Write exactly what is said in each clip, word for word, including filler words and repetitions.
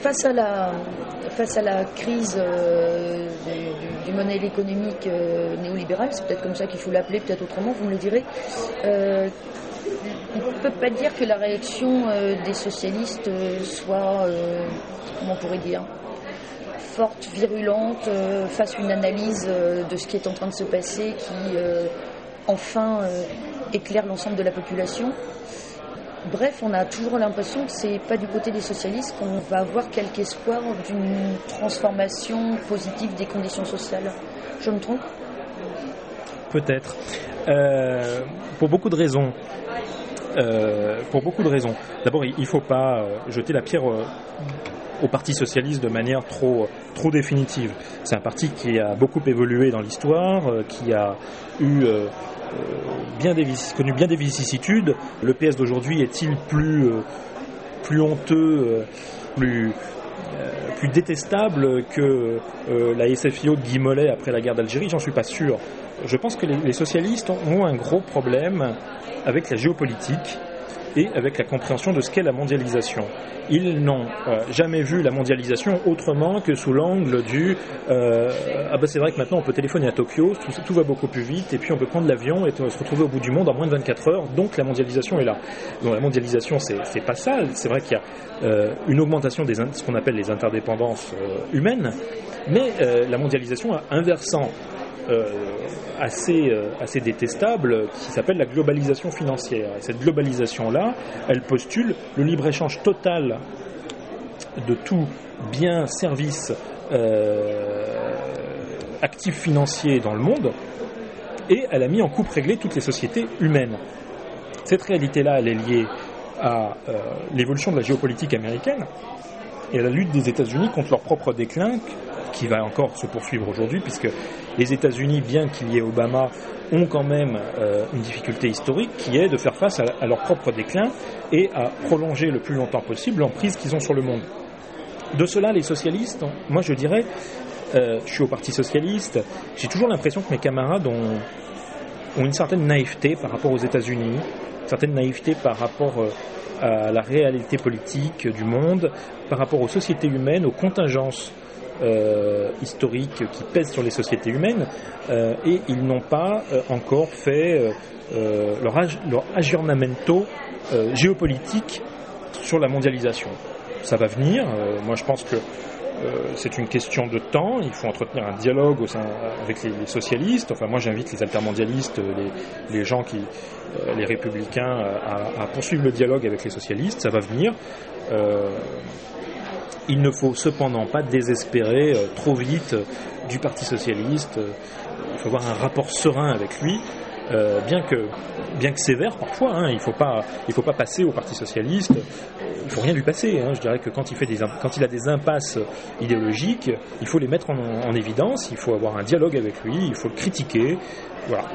face à la, face à la crise euh, du, du modèle économique euh, néolibéral, c'est peut-être comme ça qu'il faut l'appeler, peut-être autrement, vous me le direz, euh, on ne peut pas dire que la réaction euh, des socialistes euh, soit, euh, comment on pourrait dire, forte, virulente, euh, fasse une analyse euh, de ce qui est en train de se passer, qui euh, enfin euh, éclaire l'ensemble de la population. Bref, on a toujours l'impression que c'est pas du côté des socialistes qu'on va avoir quelque espoir d'une transformation positive des conditions sociales. Je me trompe ? Peut-être. Euh, pour beaucoup de raisons. Euh, pour beaucoup de raisons. D'abord, il ne faut pas euh, jeter la pierre euh, au Parti socialiste de manière trop, trop définitive. C'est un parti qui a beaucoup évolué dans l'histoire, euh, qui a eu euh, bien des, connu bien des vicissitudes. Le P S d'aujourd'hui est-il plus, euh, plus honteux, euh, plus, euh, plus détestable que euh, la S F I O de Guy Mollet après la guerre d'Algérie ? J'en suis pas sûr. Je pense que les, les socialistes ont un gros problème avec la géopolitique et avec la compréhension de ce qu'est la mondialisation. Ils n'ont euh, jamais vu la mondialisation autrement que sous l'angle du euh, ah ben c'est vrai que maintenant on peut téléphoner à Tokyo, tout, tout va beaucoup plus vite, et puis on peut prendre l'avion et se retrouver au bout du monde en moins de vingt-quatre heures, donc la mondialisation est là. Donc la mondialisation, c'est, c'est pas ça, c'est vrai qu'il y a euh, une augmentation des ce qu'on appelle les interdépendances euh, humaines, mais euh, la mondialisation a un versant Euh, assez, euh, assez détestable qui s'appelle la globalisation financière. Et cette globalisation-là, elle postule le libre-échange total de tout bien, service, euh, actif financier dans le monde, et elle a mis en coupe réglée toutes les sociétés humaines. Cette réalité-là, elle est liée à euh, l'évolution de la géopolitique américaine et à la lutte des États-Unis contre leur propre déclin, qui va encore se poursuivre aujourd'hui, puisque les États-Unis, bien qu'il y ait Obama, ont quand même euh, une difficulté historique qui est de faire face à, à leur propre déclin et à prolonger le plus longtemps possible l'emprise qu'ils ont sur le monde. De cela, les socialistes, moi je dirais, euh, je suis au Parti socialiste, j'ai toujours l'impression que mes camarades ont, ont une certaine naïveté par rapport aux États-Unis, une certaine naïveté par rapport euh, à la réalité politique du monde, par rapport aux sociétés humaines, aux contingences Euh, historiques qui pèsent sur les sociétés humaines, euh, et ils n'ont pas euh, encore fait euh, euh, leur, ag- leur aggiornamento euh, géopolitique sur la mondialisation. Ça va venir, euh, moi je pense que euh, c'est une question de temps, il faut entretenir un dialogue au sein, avec les, les socialistes, enfin moi j'invite les altermondialistes, les, les gens qui, euh, les républicains à, à poursuivre le dialogue avec les socialistes, ça va venir. Euh, Il ne faut cependant pas désespérer euh, trop vite euh, du Parti socialiste. Euh, il faut avoir un rapport serein avec lui, euh, bien que bien que sévère parfois. Hein, il ne faut pas il faut pas passer au Parti socialiste. Euh, il faut rien lui passer. Hein, je dirais que quand il fait des quand il a des impasses idéologiques, il faut les mettre en, en évidence. Il faut avoir un dialogue avec lui. Il faut le critiquer. Voilà.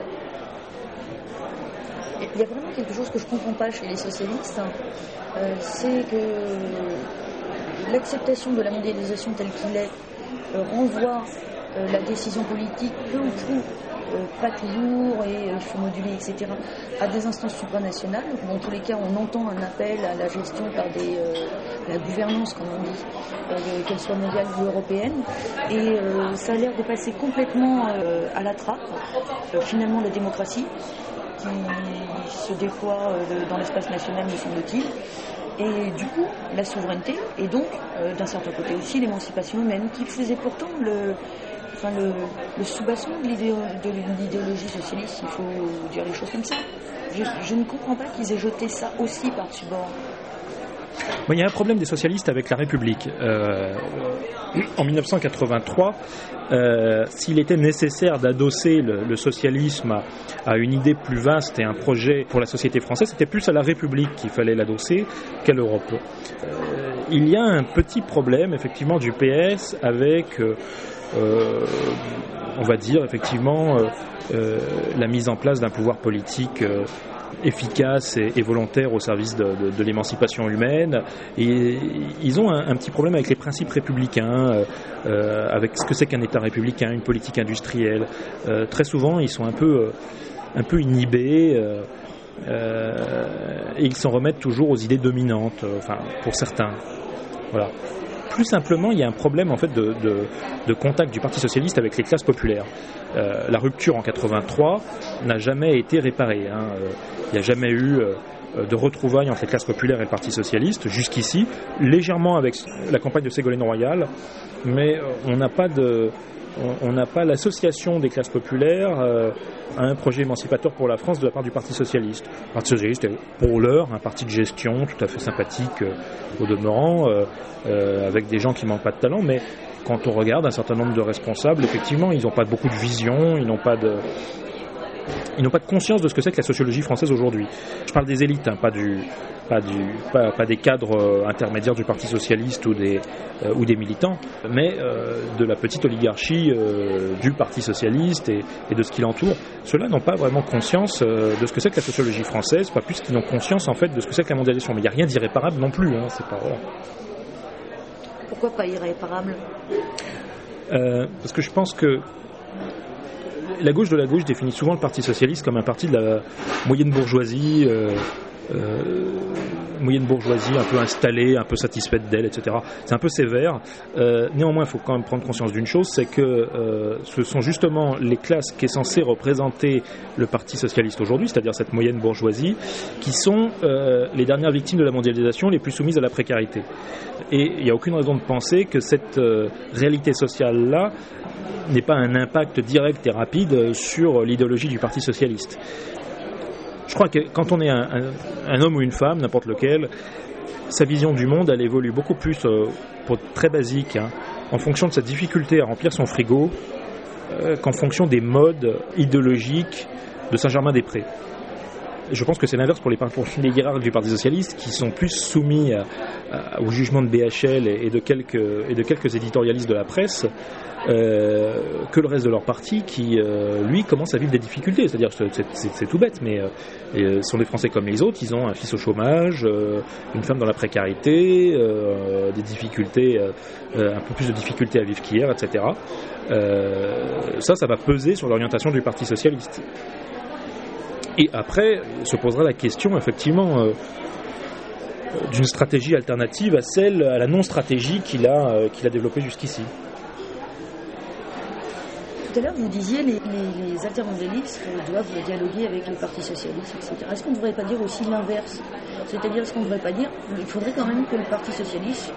Il y a vraiment quelque chose que je ne comprends pas chez les socialistes. Hein. Euh, c'est que l'acceptation de la mondialisation telle qu'il est euh, renvoie euh, la décision politique peu ou prou, euh, pas toujours, et il euh, faut moduler, et cetera, à des instances supranationales. Dans tous les cas, on entend un appel à la gestion par des, euh, la gouvernance, comme on dit, euh, qu'elle soit mondiale ou européenne. Et euh, ça a l'air de passer complètement euh, à la trappe, euh, finalement, la démocratie, qui se déploie euh, dans l'espace national, me semble-t-il. Et du coup, la souveraineté, et donc, euh, d'un certain côté aussi, l'émancipation humaine, qui faisait pourtant le, enfin le, le soubassement de, l'idéo, de l'idéologie socialiste, il faut dire les choses comme ça. Je, je ne comprends pas qu'ils aient jeté ça aussi par-dessus bord. Bon, il y a un problème des socialistes avec la République. Euh, en dix-neuf cent quatre-vingt-trois, euh, s'il était nécessaire d'adosser le, le socialisme à, à une idée plus vaste et un projet pour la société française, c'était plus à la République qu'il fallait l'adosser qu'à l'Europe. Euh, il y a un petit problème, effectivement, du P S avec, euh, euh, on va dire, effectivement, euh, euh, la mise en place d'un pouvoir politique euh, efficace et, et volontaire au service de, de, de l'émancipation humaine, et ils ont un, un petit problème avec les principes républicains, euh, euh, avec ce que c'est qu'un État républicain, une politique industrielle. Euh, très souvent, ils sont un peu, euh, un peu inhibés, euh, euh, et ils s'en remettent toujours aux idées dominantes, euh, enfin pour certains. Voilà. Plus simplement, il y a un problème en fait de, de, de contact du Parti socialiste avec les classes populaires. Euh, la rupture en quatre-vingt-trois n'a jamais été réparée. Hein. Euh, il n'y a jamais eu euh, de retrouvailles entre les classes populaires et le Parti socialiste jusqu'ici, légèrement avec la campagne de Ségolène Royal, mais euh, on n'a pas de on n'a pas l'association des classes populaires euh, à un projet émancipateur pour la France de la part du Parti socialiste. Le Parti socialiste est pour l'heure un parti de gestion tout à fait sympathique euh, au demeurant, euh, euh, avec des gens qui manquent pas de talent, mais quand on regarde un certain nombre de responsables, effectivement, ils n'ont pas beaucoup de vision, ils n'ont pas de ils n'ont pas de conscience de ce que c'est que la sociologie française aujourd'hui. Je parle des élites, hein, pas du Pas, du, pas, pas des cadres euh, intermédiaires du Parti socialiste ou des, euh, ou des militants, mais euh, de la petite oligarchie euh, du Parti socialiste et, et de ce qui l'entoure. Ceux-là n'ont pas vraiment conscience euh, de ce que c'est que la sociologie française, pas plus qu'ils n'ont conscience en fait de ce que c'est que la mondialisation. Mais il n'y a rien d'irréparable non plus. Hein, c'est pas vrai. Pourquoi pas irréparable euh, Parce que je pense que la gauche de la gauche définit souvent le Parti socialiste comme un parti de la moyenne bourgeoisie. Euh, Euh, moyenne bourgeoisie un peu installée, un peu satisfaite d'elle, et cetera. C'est un peu sévère. Euh, néanmoins, il faut quand même prendre conscience d'une chose, c'est que euh, ce sont justement les classes qui est censées représenter le Parti socialiste aujourd'hui, c'est-à-dire cette moyenne bourgeoisie, qui sont euh, les dernières victimes de la mondialisation, les plus soumises à la précarité. Et il n'y a aucune raison de penser que cette euh, réalité sociale-là n'ait pas un impact direct et rapide sur l'idéologie du Parti socialiste. Je crois que quand on est un, un, un homme ou une femme, n'importe lequel, sa vision du monde, elle évolue beaucoup plus, euh, pour très basique, hein, en fonction de sa difficulté à remplir son frigo, euh, qu'en fonction des modes idéologiques de Saint-Germain-des-Prés. Je pense que c'est l'inverse pour les, pour les hiérarques du Parti socialiste, qui sont plus soumis à, à, au jugement de B H L et de quelques, et de quelques éditorialistes de la presse, euh, que le reste de leur parti, qui, euh, lui, commence à vivre des difficultés. C'est-à-dire, c'est, c'est, c'est tout bête, mais euh, ce sont des Français comme les autres. Ils ont un fils au chômage, euh, une femme dans la précarité, euh, des difficultés, euh, un peu plus de difficultés à vivre qu'hier, et cetera. Euh, ça, ça va peser sur l'orientation du Parti socialiste. Et après, se posera la question, effectivement, euh, d'une stratégie alternative à celle, à la non-stratégie qu'il a, euh, qu'il a développée jusqu'ici. Tout à l'heure, vous disiez les, les, les altermondialistes doivent dialoguer avec le Parti socialiste, et cetera. Est-ce qu'on ne devrait pas dire aussi l'inverse ? C'est-à-dire, est-ce qu'on ne devrait pas dire il faudrait quand même que le Parti socialiste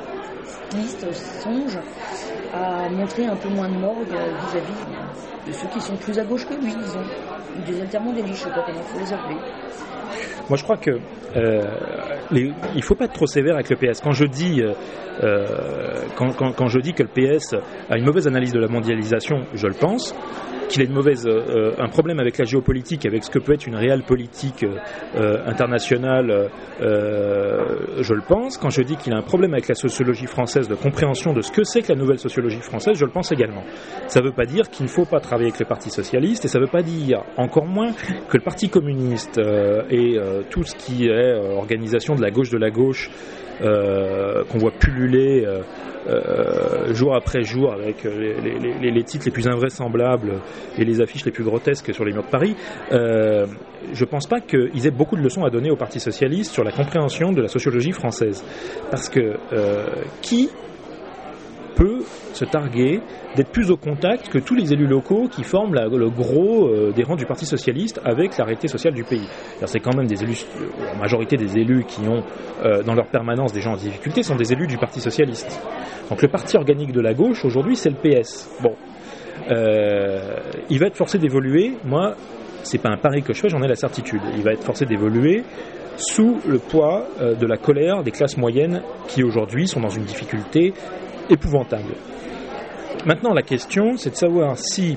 songe à montrer un peu moins de morgue vis-à-vis de ceux qui sont plus à gauche que lui, disons, ou des altermondialistes, je ne sais pas comment il faut les appeler. Moi, je crois que euh, les, il ne faut pas être trop sévère avec le P S. Quand je dis, euh, quand, quand, quand je dis que le P S a une mauvaise analyse de la mondialisation, je le pense. Qu'il a une mauvaise, euh, un problème avec la géopolitique, avec ce que peut être une réelle politique euh, internationale, euh, je le pense. Quand je dis qu'il a un problème avec la sociologie française, de compréhension de ce que c'est que la nouvelle sociologie française, je le pense également. Ça ne veut pas dire qu'il ne faut pas travailler avec le Parti socialiste, et ça ne veut pas dire, encore moins, que le Parti communiste euh, et euh, tout ce qui est euh, organisation de la gauche de la gauche, euh, qu'on voit pulluler euh, Euh, jour après jour avec les, les, les, les titres les plus invraisemblables et les affiches les plus grotesques sur les murs de Paris, euh, je ne pense pas qu'ils aient beaucoup de leçons à donner au Parti socialiste sur la compréhension de la sociologie française. Parce que euh, qui peut se targuer d'être plus au contact que tous les élus locaux qui forment la, le gros euh, des rangs du Parti socialiste avec la réalité sociale du pays. Alors, c'est quand même des élus, la majorité des élus qui ont euh, dans leur permanence des gens en difficulté sont des élus du Parti socialiste. Donc le parti organique de la gauche aujourd'hui c'est le P S. Bon, euh, il va être forcé d'évoluer. Moi, c'est pas un pari que je fais, j'en ai la certitude. Il va être forcé d'évoluer sous le poids euh, de la colère des classes moyennes qui aujourd'hui sont dans une difficulté épouvantable. Maintenant, la question, c'est de savoir si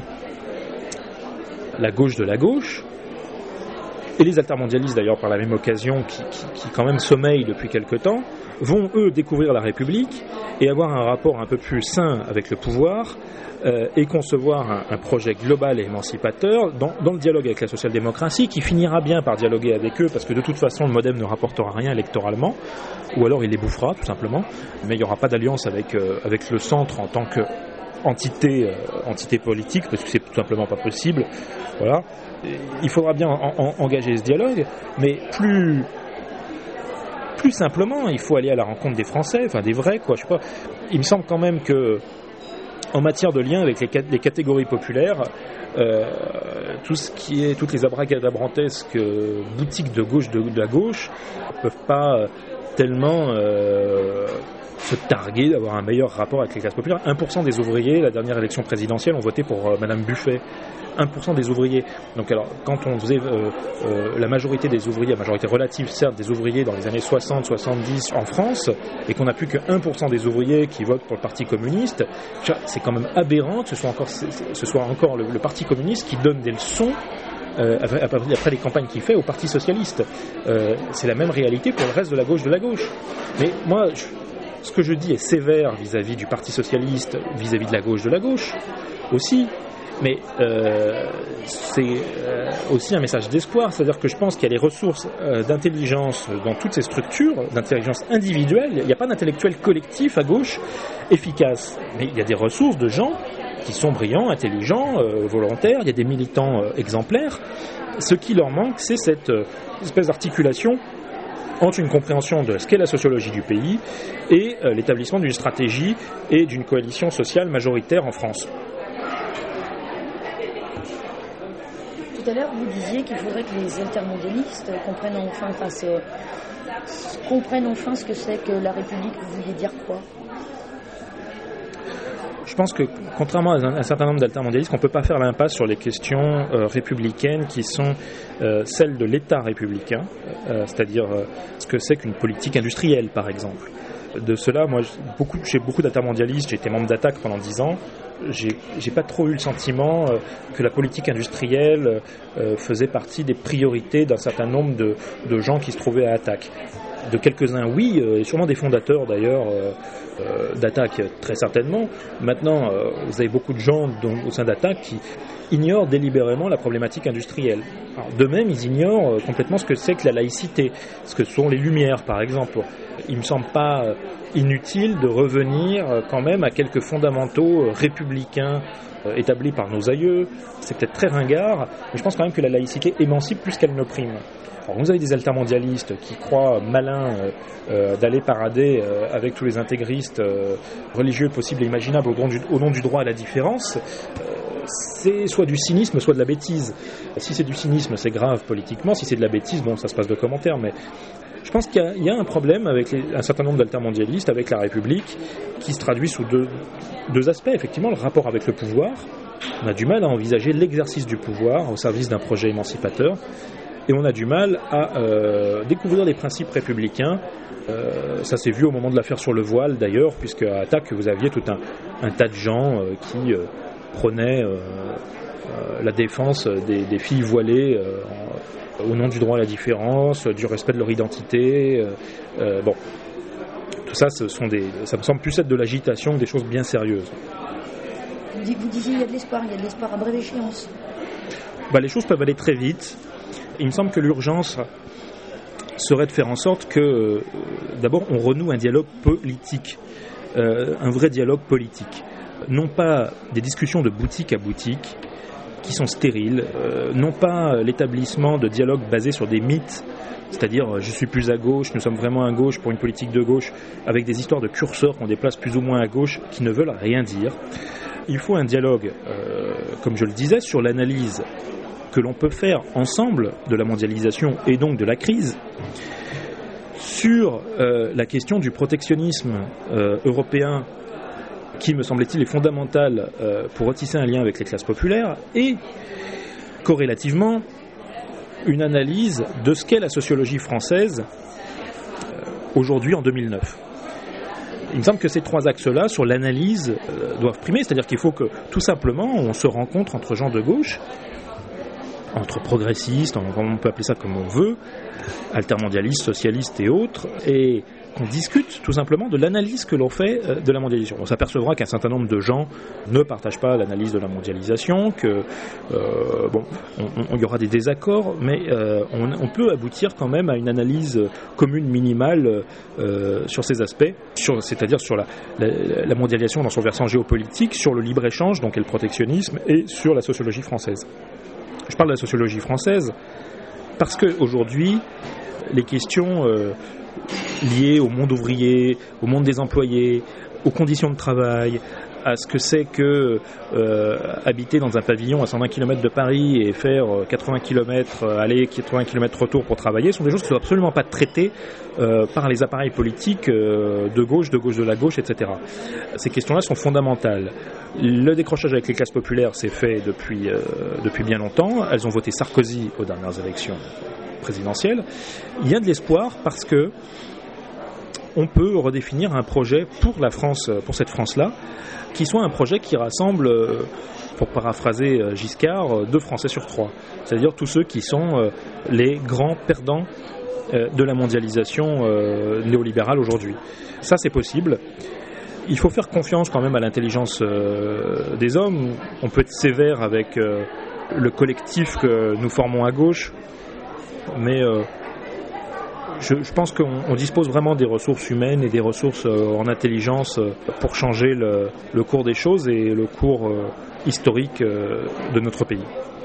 la gauche de la gauche, et les altermondialistes d'ailleurs par la même occasion, qui, qui, qui quand même sommeillent depuis quelque temps, vont eux découvrir la République et avoir un rapport un peu plus sain avec le pouvoir euh, et concevoir un, un projet global et émancipateur dans, dans le dialogue avec la social-démocratie, qui finira bien par dialoguer avec eux parce que de toute façon le MoDem ne rapportera rien électoralement, ou alors il les bouffera tout simplement, mais il n'y aura pas d'alliance avec, euh, avec le centre en tant que entité, euh, entité politique, parce que c'est tout simplement pas possible. Voilà. Il faudra bien en, en, engager ce dialogue, mais plus, plus plus simplement, il faut aller à la rencontre des Français, enfin des vrais, quoi. Je sais pas. Il me semble quand même que, en matière de lien avec les, cat- les catégories populaires, euh, tout ce qui est, toutes les abracadabrantesques euh, boutiques de gauche de, de la gauche ne peuvent pas euh, tellement euh, se targuer d'avoir un meilleur rapport avec les classes populaires. un pour cent des ouvriers, la dernière élection présidentielle, ont voté pour euh, Madame Buffet. un pour cent des ouvriers. Donc alors, quand on faisait euh, euh, la majorité des ouvriers, la majorité relative, certes, des ouvriers dans les années soixante soixante-dix en France, et qu'on n'a plus que un pour cent des ouvriers qui votent pour le Parti communiste, c'est quand même aberrant que ce soit encore, ce soit encore le, le Parti communiste qui donne des leçons euh, après, après les campagnes qu'il fait au Parti socialiste. Euh, c'est la même réalité pour le reste de la gauche de la gauche. Mais moi, je, ce que je dis est sévère vis-à-vis du Parti socialiste, vis-à-vis de la gauche de la gauche aussi. Mais euh, c'est euh, aussi un message d'espoir, c'est-à-dire que je pense qu'il y a les ressources euh, d'intelligence dans toutes ces structures, d'intelligence individuelle. Il n'y a pas d'intellectuel collectif à gauche efficace, mais il y a des ressources de gens qui sont brillants, intelligents, euh, volontaires, il y a des militants euh, exemplaires. Ce qui leur manque, c'est cette euh, espèce d'articulation entre une compréhension de ce qu'est la sociologie du pays et euh, l'établissement d'une stratégie et d'une coalition sociale majoritaire en France. Tout à l'heure, vous disiez qu'il faudrait que les altermondialistes comprennent enfin, enfin, ce, comprennent enfin ce que c'est que la République. Vous vouliez dire quoi ? Je pense que, contrairement à un, un certain nombre d'altermondialistes, on ne peut pas faire l'impasse sur les questions euh, républicaines qui sont euh, celles de l'État républicain, euh, c'est-à-dire euh, ce que c'est qu'une politique industrielle, par exemple. De cela, moi, beaucoup, chez beaucoup d'altermondialistes, j'ai été membre d'Attac pendant dix ans, j'ai, j'ai pas trop eu le sentiment euh, que la politique industrielle euh, faisait partie des priorités d'un certain nombre de, de gens qui se trouvaient à Attac. De quelques-uns, oui, euh, et sûrement des fondateurs d'ailleurs euh, euh, d'Attac, très certainement. Maintenant, euh, vous avez beaucoup de gens dont, au sein d'Attac qui ignorent délibérément la problématique industrielle. Alors, de même, ils ignorent euh, complètement ce que c'est que la laïcité, ce que sont les Lumières, par exemple. Il ne me semble pas euh, inutile de revenir euh, quand même à quelques fondamentaux euh, républicains euh, établis par nos aïeux. C'est peut-être très ringard, mais je pense quand même que la laïcité émancipe plus qu'elle n'opprime. Alors, vous avez des altermondialistes qui croient malins euh, euh, d'aller parader euh, avec tous les intégristes euh, religieux possibles et imaginables au nom du, au nom du droit à la différence. Euh, c'est soit du cynisme, soit de la bêtise. Si c'est du cynisme, c'est grave politiquement. Si c'est de la bêtise, bon, ça se passe de commentaires. Mais je pense qu'il y a, il y a un problème avec les, un certain nombre d'altermondialistes, avec la République, qui se traduit sous deux, deux aspects. Effectivement, le rapport avec le pouvoir. On a du mal à envisager l'exercice du pouvoir au service d'un projet émancipateur. Et on a du mal à euh, découvrir les principes républicains. Euh, ça s'est vu au moment de l'affaire sur le voile, d'ailleurs, puisque à Attac, vous aviez tout un, un tas de gens euh, qui euh, prônaient euh, euh, la défense des, des filles voilées euh, en, au nom du droit à la différence, du respect de leur identité. Euh, euh, bon, tout ça, ce sont des, ça me semble plus être de l'agitation que des choses bien sérieuses. Vous, vous disiez il y a de l'espoir, il y a de l'espoir à brève échéance. Bah, les choses peuvent aller très vite. Il me semble que l'urgence serait de faire en sorte que, euh, d'abord, on renoue un dialogue politique, euh, un vrai dialogue politique. Non pas des discussions de boutique à boutique qui sont stériles, euh, non pas l'établissement de dialogues basés sur des mythes, c'est-à-dire je suis plus à gauche, nous sommes vraiment à gauche pour une politique de gauche, avec des histoires de curseurs qu'on déplace plus ou moins à gauche qui ne veulent rien dire. Il faut un dialogue, euh, comme je le disais, sur l'analyse que l'on peut faire ensemble de la mondialisation et donc de la crise, sur euh, la question du protectionnisme euh, européen qui, me semble-t-il, est fondamental euh, pour retisser un lien avec les classes populaires, et corrélativement une analyse de ce qu'est la sociologie française euh, aujourd'hui en deux mille neuf. Il me semble que ces trois axes-là, sur l'analyse, euh, doivent primer, c'est-à-dire qu'il faut que, tout simplement, on se rencontre entre gens de gauche, entre progressistes, on peut appeler ça comme on veut, altermondialistes, socialistes et autres, et qu'on discute tout simplement de l'analyse que l'on fait de la mondialisation. On s'apercevra qu'un certain nombre de gens ne partagent pas l'analyse de la mondialisation, que euh, bon, il y aura des désaccords, mais euh, on, on peut aboutir quand même à une analyse commune minimale euh, sur ces aspects, sur, c'est-à-dire sur la, la, la mondialisation dans son versant géopolitique, sur le libre-échange, donc et le protectionnisme, et sur la sociologie française. Je parle de la sociologie française parce qu'aujourd'hui, les questions euh, liées au monde ouvrier, au monde des employés, aux conditions de travail, à ce que c'est que euh, habiter dans un pavillon à cent vingt kilomètres de Paris et faire quatre-vingts kilomètres aller, quatre-vingts kilomètres retour pour travailler, sont des choses qui ne sont absolument pas traitées euh, par les appareils politiques euh, de gauche, de gauche de la gauche, et cetera. Ces questions-là sont fondamentales. Le décrochage avec les classes populaires s'est fait depuis, euh, depuis bien longtemps. Elles ont voté Sarkozy aux dernières élections présidentielles. Il y a de l'espoir parce que on peut redéfinir un projet pour la France, pour cette France-là, qui soit un projet qui rassemble, pour paraphraser Giscard, deux Français sur trois. C'est-à-dire tous ceux qui sont les grands perdants de la mondialisation néolibérale aujourd'hui. Ça, c'est possible. Il faut faire confiance quand même à l'intelligence des hommes. On peut être sévère avec le collectif que nous formons à gauche, mais Je, je pense qu'on on dispose vraiment des ressources humaines et des ressources euh, en intelligence euh, pour changer le, le cours des choses et le cours euh, historique euh, de notre pays.